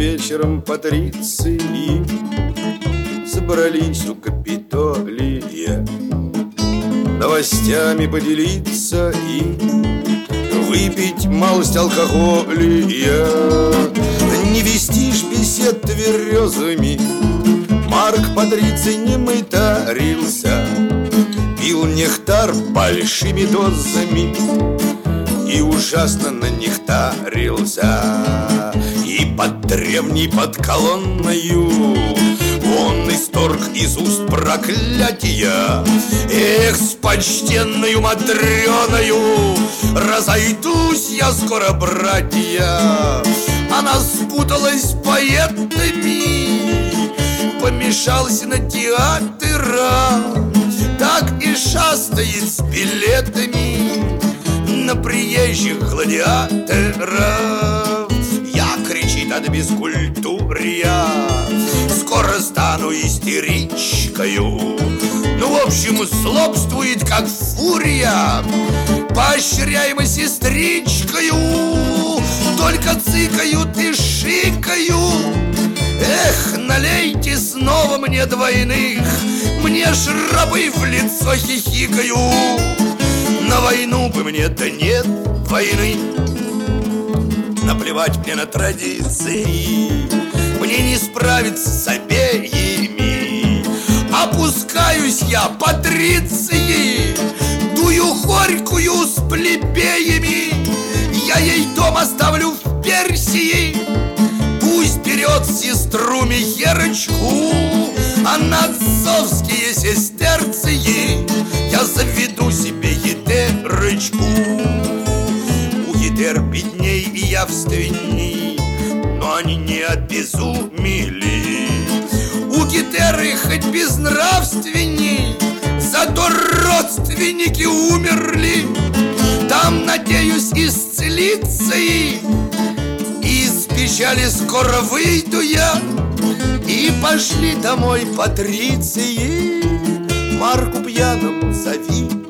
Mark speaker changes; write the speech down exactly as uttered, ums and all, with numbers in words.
Speaker 1: вечером патриции собрались у Капитолия новостями поделиться и выпить малость алкоголя. Не вести ж бесед тверезыми, Марк Патриций не мытарился, пил нектар большими дозами и ужасно нанехтарился. И под древней, под колонною он исторг из уст проклятия. Эх, с почтенною Матрёною разойдусь я скоро, братья. Она спуталась с поэтами, помешался на театра, так и шастает с билетами на приезжих гладиаторов. Я, кричит, от бескультурья скоро стану истеричкою. Ну, в общем, злобствует, как фурия, поощряемо сестричкою. Только цыкают и шикают. Эх, налейте снова мне двойных, мне ж рабы в лицо хихикают. На войну бы мне, да нет войны. Наплевать мне на традиции, мне не справиться с обеими. Опускаюсь я, Патриции, дую горькую с плебеями. Я ей дом оставлю в Персии, пусть берет сестру Михерочку, а на отцовские сестерции я заведу себе етерочку. У етер бедней и явственней, но они не обезумели. У гетеры хоть безнравственней, зато родственники умерли. Там, надеюсь, исцелиться и из печали скоро выйду я. И пошли домой Патриции, Марку пьяному зови.